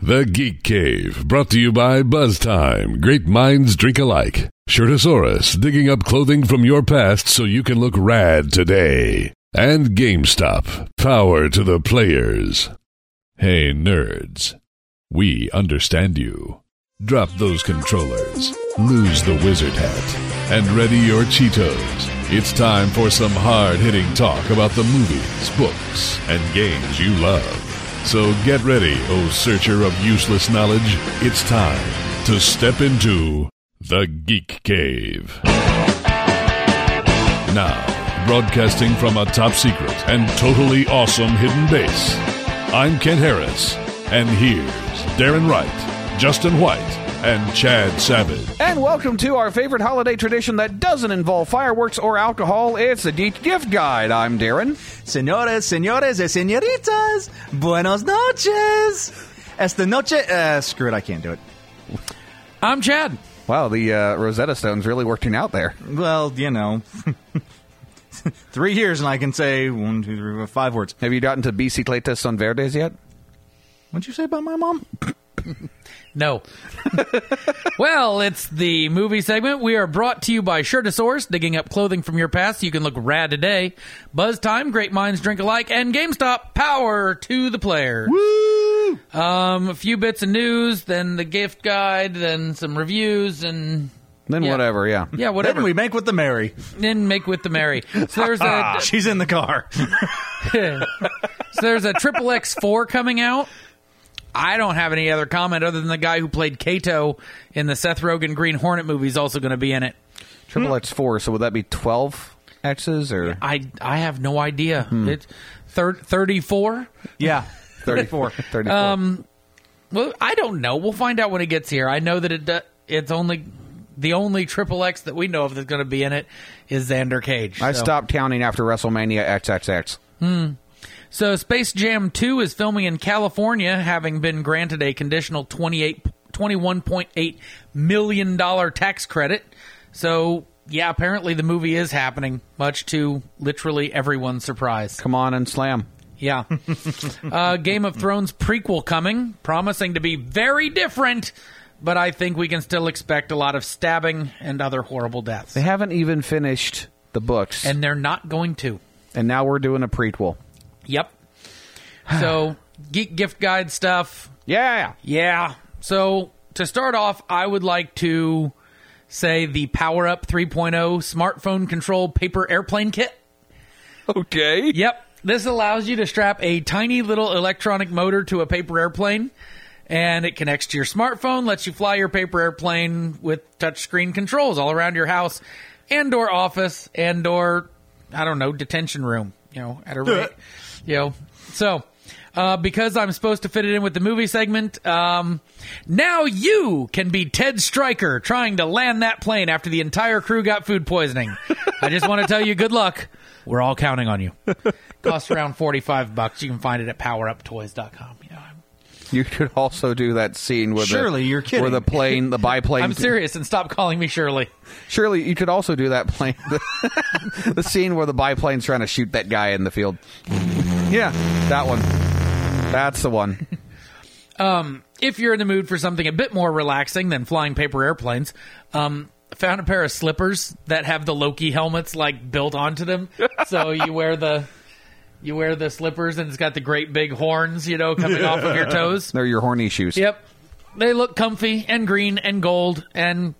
The Geek Cave, brought to you by BuzzTime. Great minds drink alike. Shirtosaurus, digging up clothing from your past so you can look rad today. And GameStop, power to the players. Hey, nerds. We understand you. Drop those controllers, lose the wizard hat, and ready your Cheetos. It's time for some hard-hitting talk about the movies, books, and games you love. So get ready, oh searcher of useless knowledge. It's time to step into the Geek Cave. Now, broadcasting from a top-secret and totally awesome hidden base, I'm Kent Harris, and here's Darren Wright, Justin White, and Chad Savage. And welcome to our favorite holiday tradition that doesn't involve fireworks or alcohol. It's the Geek Gift Guide. I'm Darren. Señores, señores, y señoritas, buenos noches. Esta noche... screw it, I can't do it. I'm Chad. Wow, the Rosetta Stone's really working out there. Well, you know... 3 years and I can say 1, 2, 3, 4, 5 words. Have you gotten to Bicicletas Son Verdes yet? What'd you say about my mom? No. Well, it's the movie segment. We are brought to you by Shirtosaurus, digging up clothing from your past so you can look rad today. BuzzTime, great minds drink alike, and GameStop, power to the player. Woo! A few bits of news, then the gift guide, then some reviews, and... Then whatever, yeah. Yeah, whatever. Then we make with the Mary. Then make with the Mary. So there's a... She's in the car. So there's a Triple X4 coming out. I don't have any other comment other than the guy who played Kato in the Seth Rogen Green Hornet movie is also going to be in it. Triple X4, so would that be 12 X's? Or I have no idea. It's 34? Yeah, 34. 34. Well, I don't know. We'll find out when it gets here. I know that it's only... The only Triple X that we know of that's going to be in it is Xander Cage. I stopped counting after WrestleMania XXX. So Space Jam 2 is filming in California, having been granted a conditional $21.8 million tax credit. So, yeah, apparently the movie is happening, much to literally everyone's surprise. Come on and slam. Yeah. Game of Thrones prequel coming, promising to be very different, but I think we can still expect a lot of stabbing and other horrible deaths. They haven't even finished the books. And they're not going to. And now we're doing a prequel. Yep. So, Geek Gift Guide stuff. Yeah. Yeah. So, to start off, I would like to say the Power Up 3.0 smartphone control paper airplane kit. Okay. Yep. This allows you to strap a tiny little electronic motor to a paper airplane, and it connects to your smartphone, lets you fly your paper airplane with touchscreen controls all around your house and or office and or, I don't know, detention room, at a rate. So, because I'm supposed to fit it in with the movie segment, now you can be Ted Stryker trying to land that plane after the entire crew got food poisoning. I just want to tell you, good luck. We're all counting on you. Costs around $45. You can find it at poweruptoys.com. You could also do that scene with you're kidding. where the biplane. I'm serious, and stop calling me Shirley. Shirley, you could also do that plane. The scene where the biplane's trying to shoot that guy in the field. Yeah, that one. That's the one. If you're in the mood for something a bit more relaxing than flying paper airplanes, found a pair of slippers that have the Loki helmets built onto them. So you wear the slippers and it's got the great big horns, coming off of your toes. They're your horny shoes. Yep. They look comfy and green and gold, and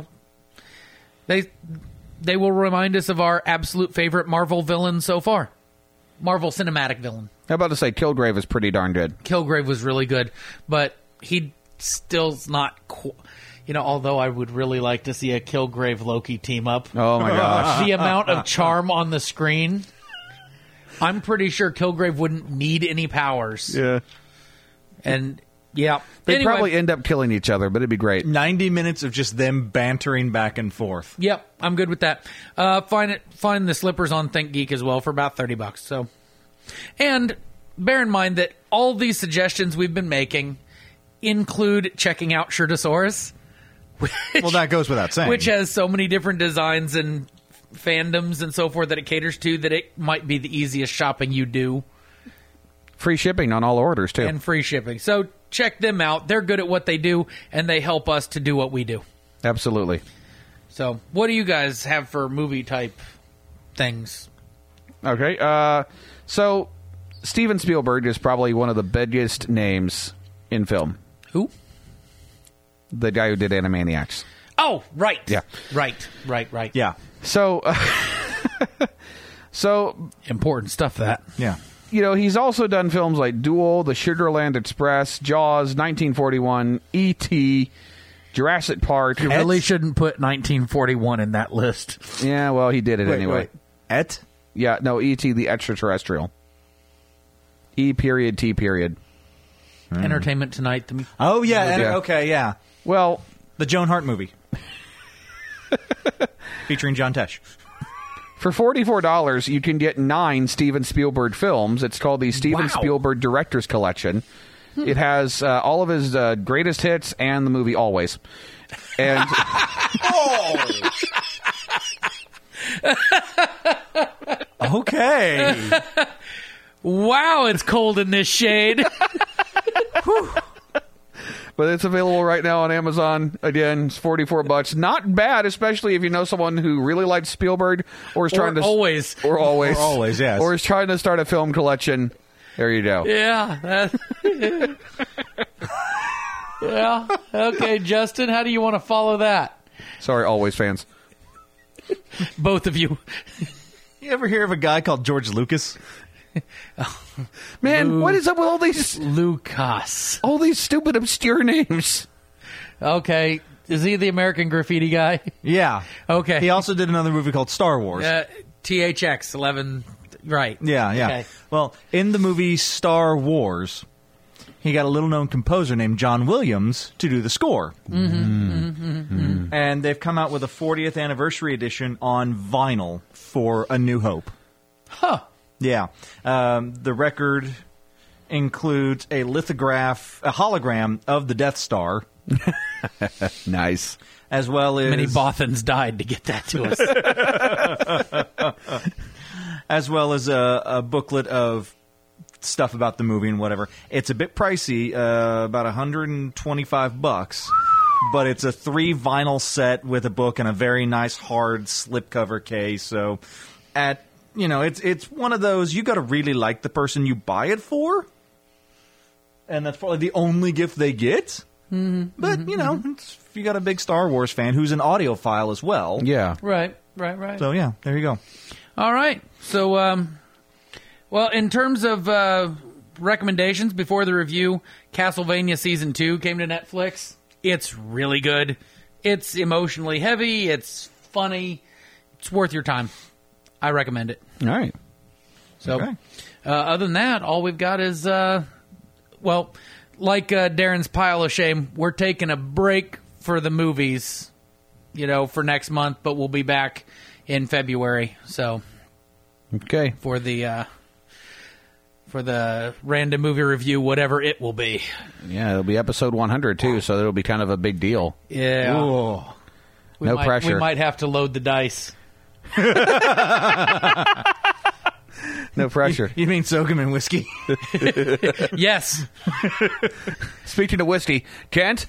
they will remind us of our absolute favorite Marvel villain so far. Marvel cinematic villain. I'm about to say Kilgrave is pretty darn good. Kilgrave was really good, but he still's not although I would really like to see a Kilgrave Loki team up. Oh my gosh. The amount of charm on the screen, I'm pretty sure Kilgrave wouldn't need any powers. Yeah. And yeah. They'd probably end up killing each other, but it'd be great. 90 minutes of just them bantering back and forth. Yep, I'm good with that. Find the slippers on ThinkGeek as well for about $30. So, and bear in mind that all these suggestions we've been making include checking out Shirtosaurus. Well, that goes without saying. Which has so many different designs and fandoms and so forth that it caters to that it might be the easiest shopping you do. Free shipping on all orders, too. And free shipping. So check them out. They're good at what they do, and they help us to do what we do. Absolutely. So, what do you guys have for movie-type things? Okay. So, Steven Spielberg is probably one of the biggest names in film. Who? The guy who did Animaniacs. Oh, right. Yeah. Right. Yeah. So, Important stuff, that. Yeah. you know, he's also done films like Duel, The Sugarland Express, Jaws, 1941, E.T., Jurassic Park. You really shouldn't put 1941 in that list. Yeah, well, he did it anyway. Et? Yeah, no, E.T. the Extraterrestrial. E period, T period. Entertainment Tonight. Oh, yeah. Yeah. Okay, yeah. Well, The Joan Hart movie. Featuring John Tesh. for $44, you can get 9 Steven Spielberg films. It's called the Steven Wow. Spielberg Director's Collection. It has all of his greatest hits and the movie Always. And Okay. Wow, it's cold in this shade. but it's available right now on Amazon. Again, it's $44. Not bad, especially if you know someone who really likes Spielberg or is trying to Always. or always Or always, yes. or is trying to start a film collection. There you go. Yeah. Yeah. Okay, Justin, how do you want to follow that? Sorry, Always fans. Both of you. You ever hear of a guy called George Lucas? Man, what is up with all these stupid obscure names? Okay. Is he the American Graffiti guy? Yeah. Okay. He also did another movie called Star Wars. THX 11. Right. Yeah. Okay. Well, in the movie Star Wars, he got a little-known composer named John Williams to do the score. And they've come out with a 40th anniversary edition on vinyl for A New Hope. Huh. Yeah. The record includes a hologram of the Death Star, Nice. as well as Many Bothans died to get that to us. as well as a booklet of stuff about the movie and whatever. It's a bit pricey, about $125, but it's a 3 vinyl set with a book and a very nice hard slipcover case. So, it's one of those you got to really like the person you buy it for, and that's probably the only gift they get. But if you got a big Star Wars fan who's an audiophile as well, Yeah. Right. So yeah, there you go. All right. So, well, in terms of recommendations before the review, Castlevania Season 2 came to Netflix. It's really good. It's emotionally heavy. It's funny. It's worth your time. I recommend it. All right. So, Okay. other than that, all we've got is, like Darren's pile of shame, we're taking a break for the movies, for next month, but we'll be back in February. So, Okay. for the random movie review, whatever it will be. Yeah, it'll be episode 100 too, so it'll be kind of a big deal. Yeah. Ooh. No pressure. We might have to load the dice. No pressure. You mean Sokum and whiskey? Yes. Speaking of whiskey, Kent?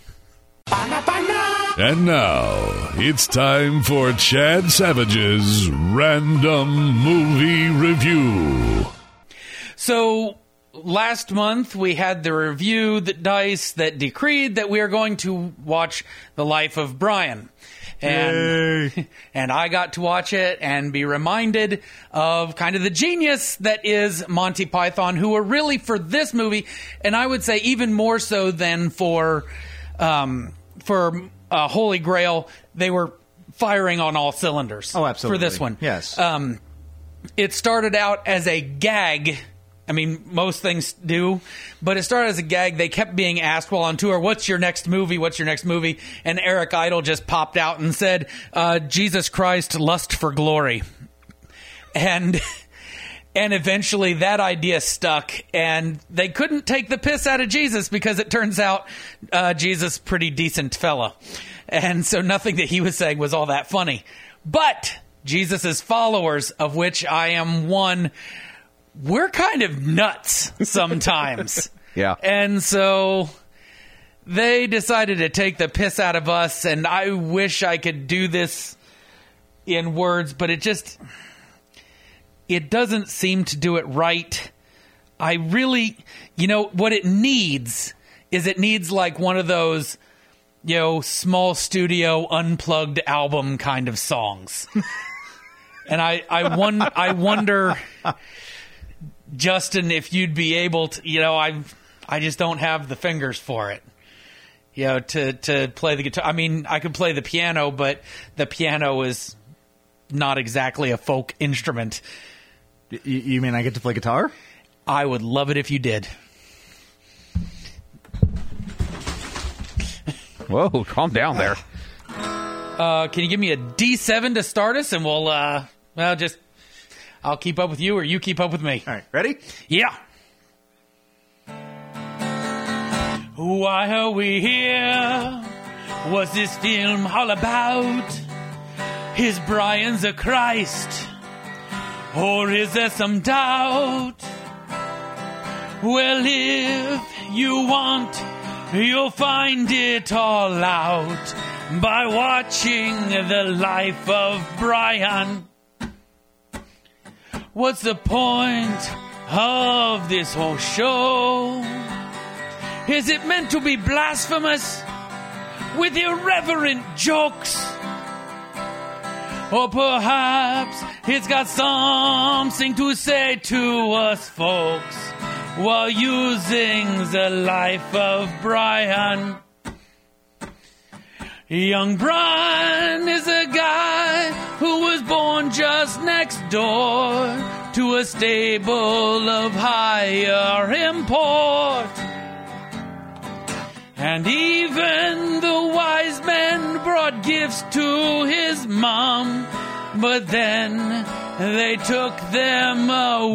And now, it's time for Chad Savage's Random Movie Review. So, last month we had the review dice that decreed that we are going to watch The Life of Brian. And I got to watch it and be reminded of kind of the genius that is Monty Python, who were really for this movie, and I would say even more so than for Holy Grail, they were firing on all cylinders. Oh, absolutely. For this one. Yes. It started out as a gag. I mean, most things do, but it started as a gag. They kept being asked while on tour, what's your next movie? What's your next movie? And Eric Idle just popped out and said, Jesus Christ, Lust for Glory. And eventually that idea stuck, and they couldn't take the piss out of Jesus because it turns out Jesus, pretty decent fella. And so nothing that he was saying was all that funny. But Jesus' followers, of which I am one, we're kind of nuts sometimes. Yeah. And so they decided to take the piss out of us, and I wish I could do this in words, but it doesn't seem to do it right. I really, what it needs is like one of those, small studio unplugged album kind of songs. And I wonder, Justin, if you'd be able to, I just don't have the fingers for it. To play the guitar. I mean, I could play the piano, but the piano is not exactly a folk instrument. You mean I get to play guitar? I would love it if you did. Whoa, calm down there. Can you give me a D7 to start us, and I'll keep up with you, or you keep up with me. All right, ready? Yeah. Why are we here? What's this film all about? Is Brian's a Christ? Or is there some doubt? Well, if you want, you'll find it all out by watching The Life of Brian. What's the point of this whole show? Is it meant to be blasphemous with irreverent jokes? Or perhaps it's got something to say to us folks while using The Life of Brian. Young Brian is a guy who was born just next door to a stable of higher import. And even the wise men brought gifts to his mom, but then they took them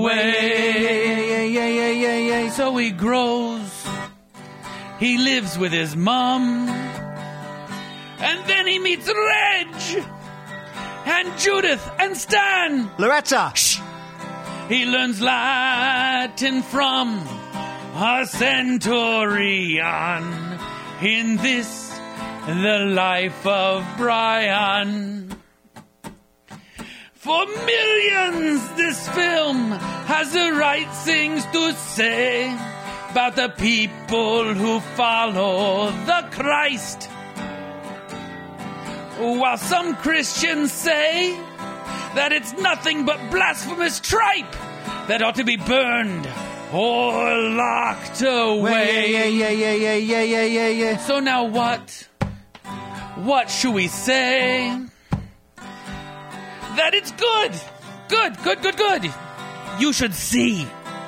away. So he grows, he lives with his mom, and then he meets Reg, and Judith, and Stan. Loretta! Shh! He learns Latin from a centurion. In this, The Life of Brian. For millions, this film has the right things to say about the people who follow the Christ. While some Christians say that it's nothing but blasphemous tripe that ought to be burned or locked away. Yeah. So now what? What should we say? That it's good. Good. You should see.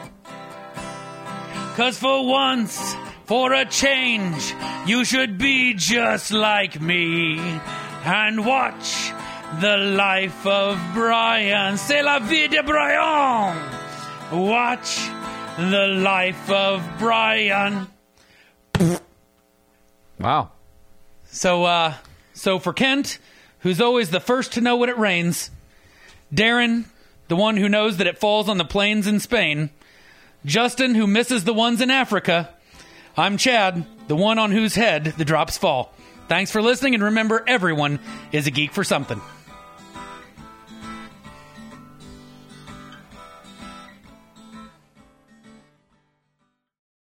'Cause for once, for a change, you should be just like me and watch The Life of Brian. C'est la vie de Brian. Watch The Life of Brian. Wow. So for Kent, who's always the first to know when it rains, Darren, the one who knows that it falls on the plains in Spain, Justin, who misses the ones in Africa, I'm Chad, the one on whose head the drops fall. Thanks for listening, and remember, everyone is a geek for something.